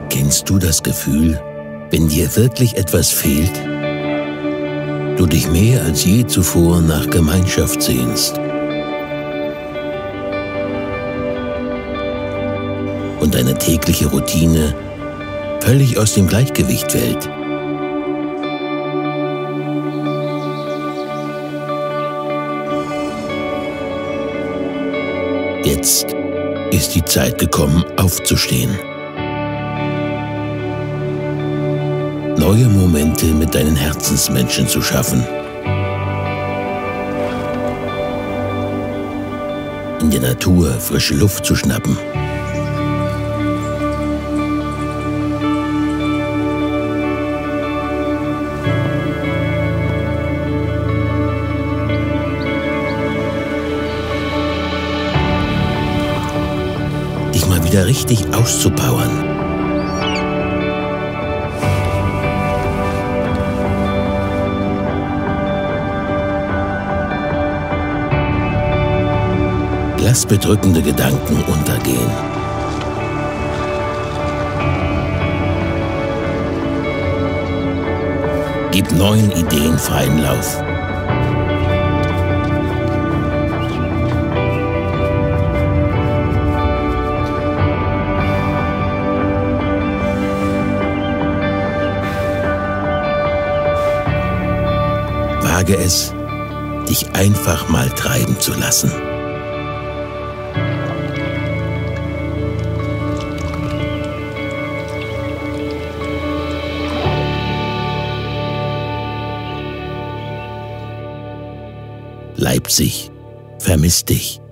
Kennst du das Gefühl, wenn dir wirklich etwas fehlt? Du dich mehr als je zuvor nach Gemeinschaft sehnst. Und deine tägliche Routine völlig aus dem Gleichgewicht fällt. Jetzt ist die Zeit gekommen, aufzustehen. Neue Momente mit deinen Herzensmenschen zu schaffen. In der Natur frische Luft zu schnappen. Dich mal wieder richtig auszupowern. Lass bedrückende Gedanken untergehen. Gib neuen Ideen freien Lauf. Wage es, dich einfach mal treiben zu lassen. Leipzig vermisst dich.